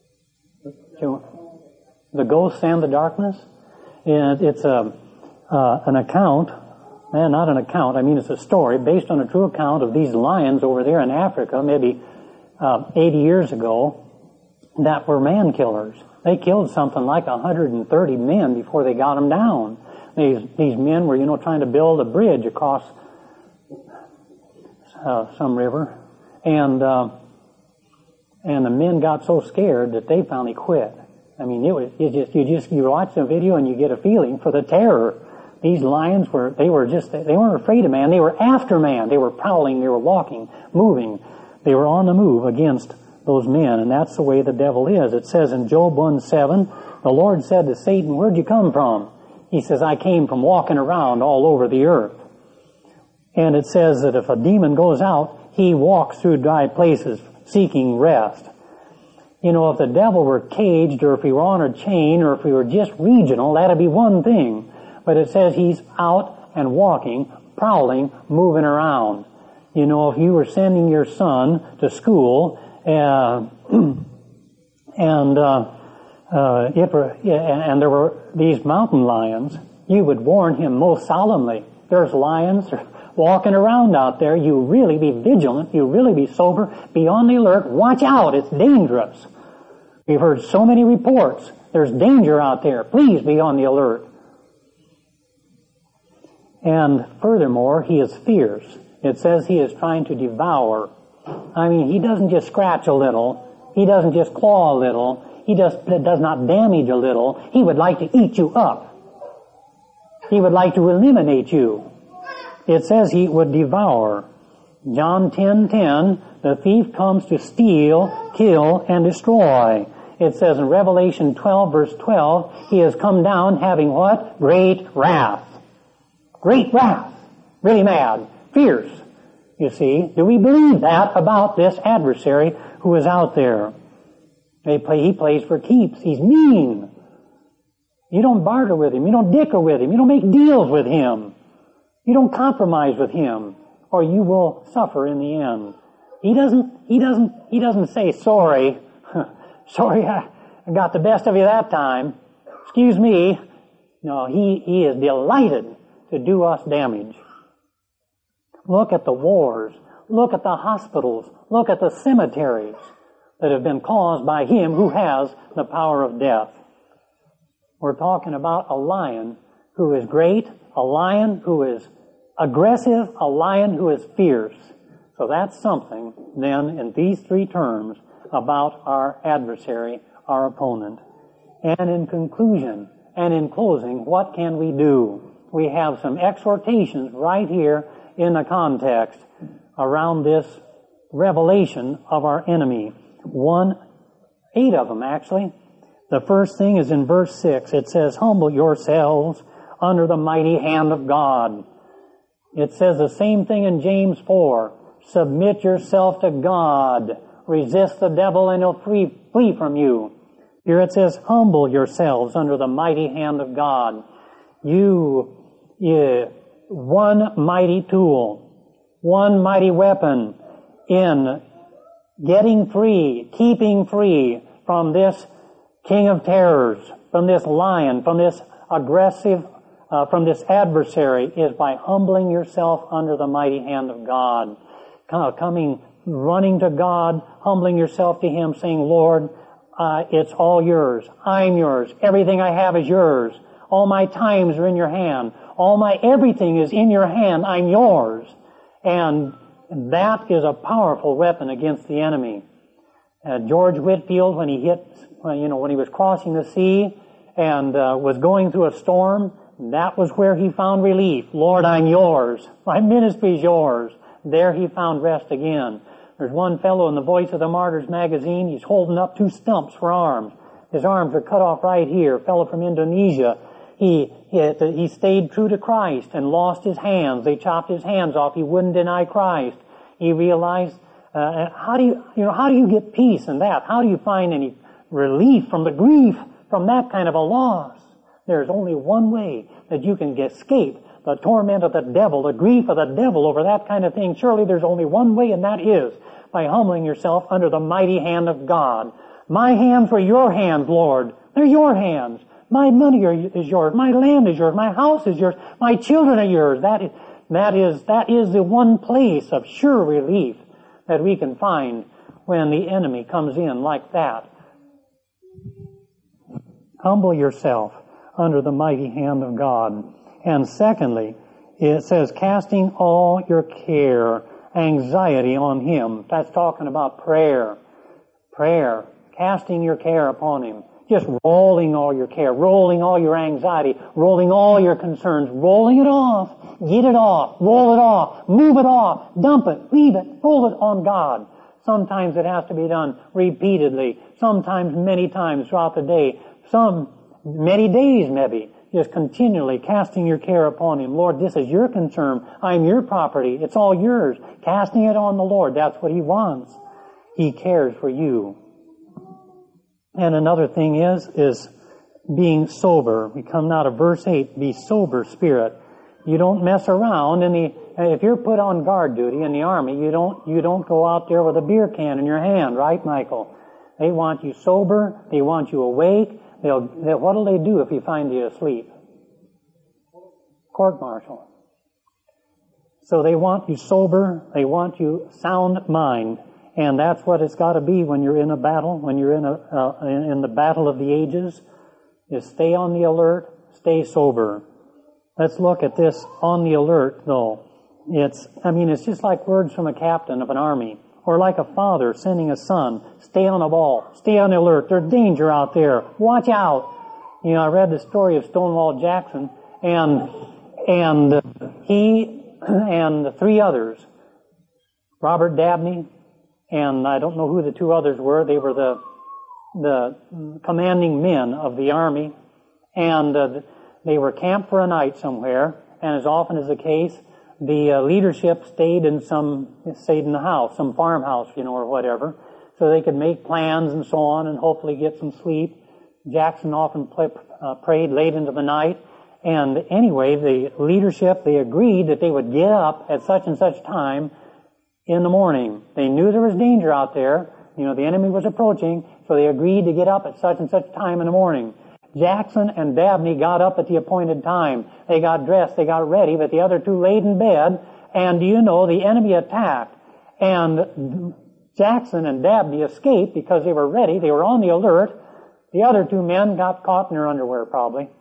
The Ghosts and the Darkness? And it's a, uh, an account, man, not an account, I mean it's a story based on a true account of these lions over there in Africa, maybe uh, eighty years ago, that were man killers. They killed something like one hundred thirty men before they got them down. These, these men were, you know, trying to build a bridge across uh, some river, and uh, and the men got so scared that they finally quit. I mean, it was, you just, you just, you watch the video and you get a feeling for the terror. These lions were, they were just, they weren't afraid of man, they were after man. They were prowling, they were walking, moving. They were on the move against those men, and that's the way the devil is. It says in Job one seven, the Lord said to Satan, where'd you come from? He says, I came from walking around all over the earth. And it says that if a demon goes out, he walks through dry places seeking rest. You know, if the devil were caged, or if he were on a chain, or if he were just regional, that'd be one thing. But it says he's out and walking, prowling, moving around. You know, if you were sending your son to school, uh, and uh, uh, it were, and there were these mountain lions, you would warn him most solemnly. There's lions walking around out there. You really be vigilant. You really be sober. Be on the alert. Watch out. It's dangerous. We've heard so many reports. There's danger out there. Please be on the alert. And furthermore, he is fierce. It says he is trying to devour. I mean, he doesn't just scratch a little. He doesn't just claw a little. He just does not damage a little. He would like to eat you up. He would like to eliminate you. It says he would devour. John ten ten, the thief comes to steal, kill, and destroy. It says in Revelation twelve verse twelve, he has come down having what? Great wrath. Great wrath. Really mad. Fierce. You see, do we believe that about this adversary who is out there? They play, he plays for keeps. He's mean. You don't barter with him. You don't dicker with him. You don't make deals with him. You don't compromise with him, or you will suffer in the end. He doesn't, he doesn't, he doesn't say, sorry, sorry, I got the best of you that time. Excuse me. No, he, he is delighted to do us damage. Look at the wars. Look at the hospitals. Look at the cemeteries that have been caused by him who has the power of death. We're talking about a lion who is great, a lion who is aggressive, a lion who is fierce. So that's something, then, in these three terms about our adversary, our opponent. And in conclusion, and in closing, what can we do? We have some exhortations right here in the context around this revelation of our enemy. One, eight of them actually. The first thing is in verse six. It says, humble yourselves under the mighty hand of God. It says the same thing in James four. Submit yourself to God. Resist the devil and he'll flee, flee from you. Here it says, humble yourselves under the mighty hand of God. You, you one mighty tool, one mighty weapon in getting free, keeping free from this king of terrors, from this lion, from this aggressive, uh, from this adversary, is by humbling yourself under the mighty hand of God. Coming, running to God, humbling yourself to Him, saying, Lord, uh, it's all yours. I'm yours. Everything I have is yours. All my times are in your hand. All my everything is in your hand. I'm yours. And that is a powerful weapon against the enemy. Uh, George Whitefield, when he hit, uh, you know, when he was crossing the sea and uh, was going through a storm, that was where he found relief. Lord, I'm yours. My ministry's yours. There he found rest again. There's one fellow in the Voice of the Martyrs magazine. He's holding up two stumps for arms. His arms are cut off right here. A fellow from Indonesia. He, he, he stayed true to Christ and lost his hands. They chopped his hands off. He wouldn't deny Christ. He realized, uh, how do you, you know, how do you get peace in that? How do you find any relief from the grief from that kind of a loss? There's only one way that you can escape the torment of the devil, the grief of the devil over that kind of thing. Surely there's only one way, and that is by humbling yourself under the mighty hand of God. My hands were your hands, Lord. They're your hands. My money is yours. My land is yours. My house is yours. My children are yours. That is, that is, that is the one place of sure relief that we can find when the enemy comes in like that. Humble yourself under the mighty hand of God. And secondly, it says, casting all your care, anxiety on Him. That's talking about prayer. Prayer. Casting your care upon Him. Just rolling all your care, rolling all your anxiety, rolling all your concerns, rolling it off. Get it off. Roll it off. Move it off. Dump it. Leave it. Roll it on God. Sometimes it has to be done repeatedly. Sometimes many times throughout the day. Some, many days maybe. Just continually casting your care upon Him. Lord, this is your concern. I'm your property. It's all yours. Casting it on the Lord. That's what He wants. He cares for you. And another thing is, is being sober. We come now to verse eight. Be sober spirit. You don't mess around in the, if you're put on guard duty in the army, you don't, you don't go out there with a beer can in your hand, right, Michael? They want you sober. They want you awake. They'll, they, what'll they do if you find you asleep? Court-martial. So they want you sober. They want you sound mind. And that's what it's got to be when you're in a battle, when you're in a, uh, in, in the battle of the ages, is stay on the alert, stay sober. Let's look at this on the alert, though. It's, I mean, it's just like words from a captain of an army, or like a father sending a son. Stay on the ball, stay on the alert. There's danger out there. Watch out. You know, I read the story of Stonewall Jackson, and and he and the three others, Robert Dabney, and I don't know who the two others were. They were the the commanding men of the army, and uh, they were camped for a night somewhere. And as often is the case, the uh, leadership stayed in some stayed in the house, some farmhouse, you know, or whatever, so they could make plans and so on, and hopefully get some sleep. Jackson often play, uh, prayed late into the night, and anyway, the leadership they agreed that they would get up at such and such time in the morning. They knew there was danger out there. You know, the enemy was approaching, so they agreed to get up at such and such time in the morning. Jackson and Dabney got up at the appointed time. They got dressed, they got ready, but the other two laid in bed, and do you know, the enemy attacked. And Jackson and Dabney escaped because they were ready, they were on the alert. The other two men got caught in their underwear, probably.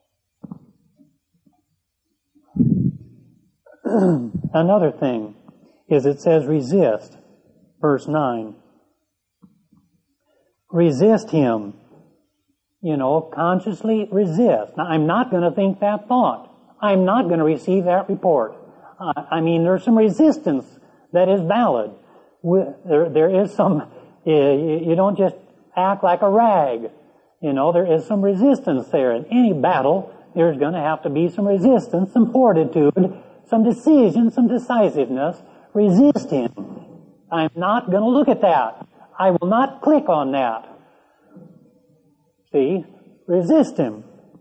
Another thing is it says resist. Verse nine. Resist him. You know, consciously resist. Now, I'm not going to think that thought. I'm not going to receive that report. Uh, I mean, there's some resistance that is valid. There, there is some, you, you don't just act like a rag. You know, there is some resistance there. In any battle, there's going to have to be some resistance, some fortitude, some decision, some decisiveness. Resist him. I'm not going to look at that. I will not click on that. See? Resist him.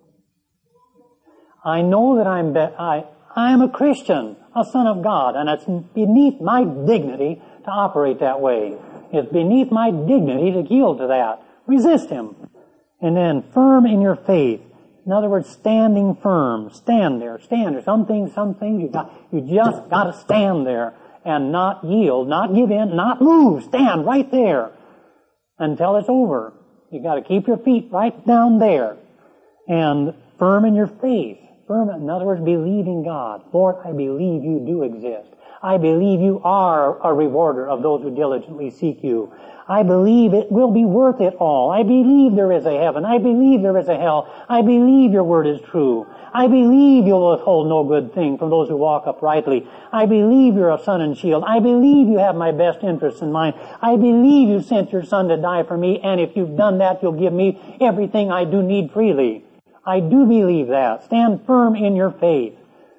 I know that I'm be- I I am a Christian, a son of God, and it's beneath my dignity to operate that way. It's beneath my dignity to yield to that. Resist him. And then firm in your faith. In other words, standing firm. Stand there. Stand there. Some things, some things, you got, you just got to stand there and not yield, not give in, not move. Stand right there until it's over. You got to keep your feet right down there and firm in your faith. Firm, in other words, believe in God. Lord, I believe you do exist. I believe you are a rewarder of those who diligently seek you. I believe it will be worth it all. I believe there is a heaven. I believe there is a hell. I believe your word is true. I believe you'll withhold no good thing from those who walk uprightly. I believe you're a sun and shield. I believe you have my best interests in mind. I believe you sent your son to die for me, and if you've done that, you'll give me everything I do need freely. I do believe that. Stand firm in your faith.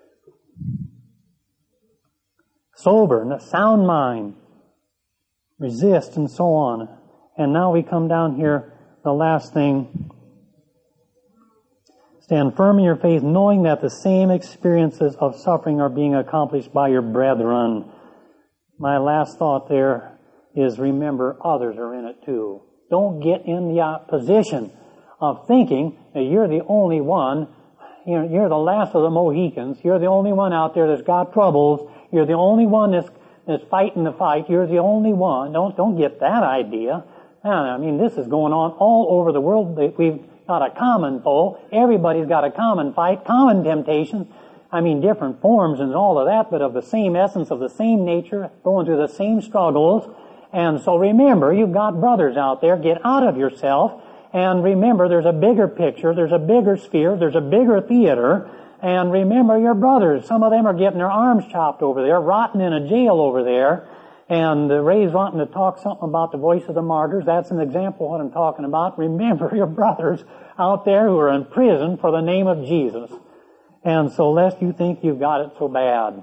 Sober, and a sound mind. Resist, and so on. And now we come down here, the last thing. Stand firm in your faith, knowing that the same experiences of suffering are being accomplished by your brethren. My last thought there is, remember, others are in it too. Don't get in the position of thinking that you're the only one, you're, you're the last of the Mohicans, you're the only one out there that's got troubles, you're the only one that's, that's fighting the fight, you're the only one. Don't, don't get that idea. I mean, this is going on all over the world. We've got a common foe. Everybody's got a common fight, common temptations. I mean, different forms and all of that, but of the same essence, of the same nature, going through the same struggles. And so remember, you've got brothers out there. Get out of yourself. And remember, there's a bigger picture. There's a bigger sphere. There's a bigger theater. And remember your brothers. Some of them are getting their arms chopped over there, rotting in a jail over there. And uh, Ray's wanting to talk something about the voice of the martyrs. That's an example of what I'm talking about. Remember your brothers out there who are in prison for the name of Jesus. And so lest you think you've got it so bad.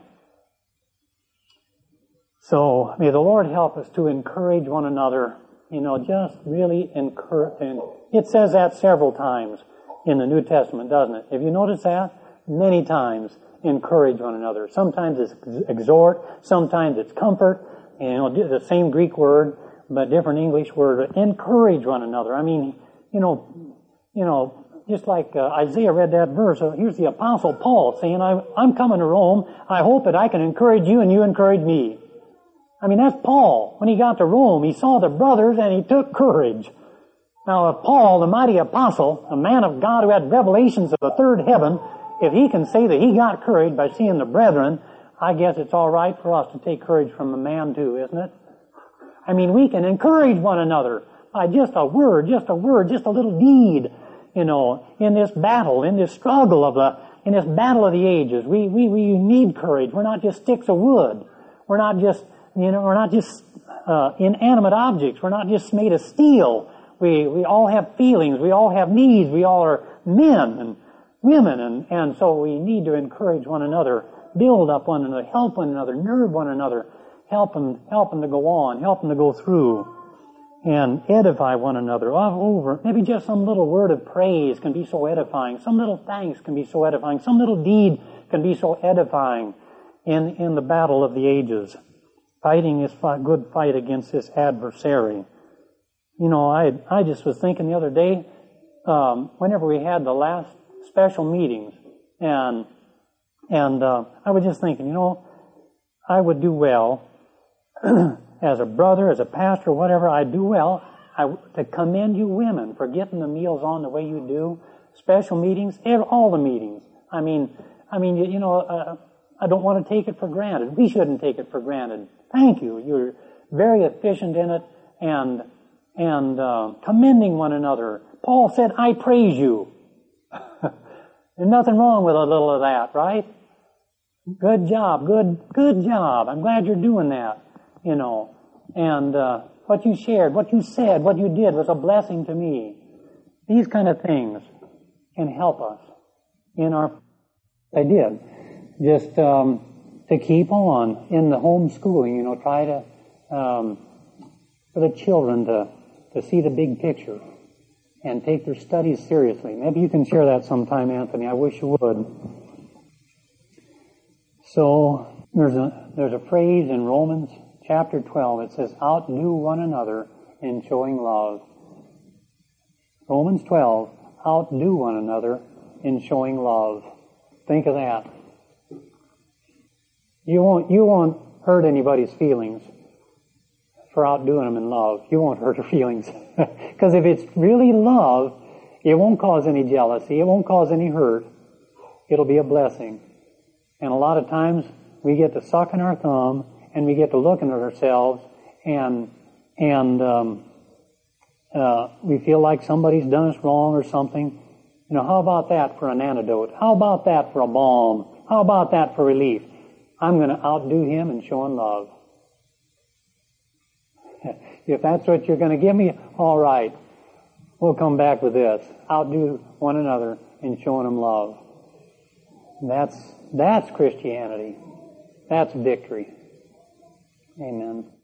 So may the Lord help us to encourage one another. You know, just really encourage. And it says that several times in the New Testament, doesn't it? Have you noticed that? Many times, encourage one another. Sometimes it's exhort. Sometimes it's comfort. You know, the same Greek word, but different English word. Encourage one another. I mean, you know, you know, just like uh, Isaiah read that verse. Uh, here's the Apostle Paul saying, I, I'm coming to Rome. I hope that I can encourage you and you encourage me. I mean, that's Paul. When he got to Rome, he saw the brothers and he took courage. Now, if Paul, the mighty apostle, a man of God who had revelations of the third heaven, if he can say that he got courage by seeing the brethren, I guess it's all right for us to take courage from a man too, isn't it? I mean, we can encourage one another by just a word, just a word, just a little deed, you know, in this battle, in this struggle of the, in this battle of the ages. We, we, we need courage. We're not just sticks of wood. We're not just, you know, we're not just, uh, inanimate objects. We're not just made of steel. We, we all have feelings. We all have needs. We all are men and women, and, and so we need to encourage one another. Build up one another, help one another, nerve one another, help them, help them to go on, help them to go through, and edify one another. Over, maybe just some little word of praise can be so edifying. Some little thanks can be so edifying. Some little deed can be so edifying in, in the battle of the ages. Fighting this good fight against this adversary. You know, I, I just was thinking the other day, um, whenever we had the last special meetings, and And uh, I was just thinking, you know, I would do well as a brother, as a pastor, whatever. I'd do well I, to commend you women for getting the meals on the way you do. Special meetings, all the meetings. I mean, I mean, you, you know, uh, I don't want to take it for granted. We shouldn't take it for granted. Thank you. You're very efficient in it, and and uh, commending one another. Paul said, "I praise you." There's nothing wrong with a little of that, right? Good job, good, good job. I'm glad you're doing that, you know. And uh, what you shared, what you said, what you did was a blessing to me. These kind of things can help us in our... I did. Just um, to keep on in the homeschooling, you know, try to, um, for the children to, to see the big picture and take their studies seriously. Maybe you can share that sometime, Anthony. I wish you would. So, there's a, there's a phrase in Romans chapter twelve. It says, outdo one another in showing love. Romans twelve, outdo one another in showing love. Think of that. You won't, you won't hurt anybody's feelings for outdoing them in love. You won't hurt her feelings. Because if it's really love, it won't cause any jealousy. It won't cause any hurt. It'll be a blessing. And a lot of times we get to sucking our thumb and we get to looking at ourselves and and um, uh, we feel like somebody's done us wrong or something. You know, how about that for an antidote? How about that for a balm? How about that for relief? I'm going to outdo him in showing love. If that's what you're going to give me, all right. We'll come back with this. Outdo one another and showing them love. That's, that's Christianity. That's victory. Amen.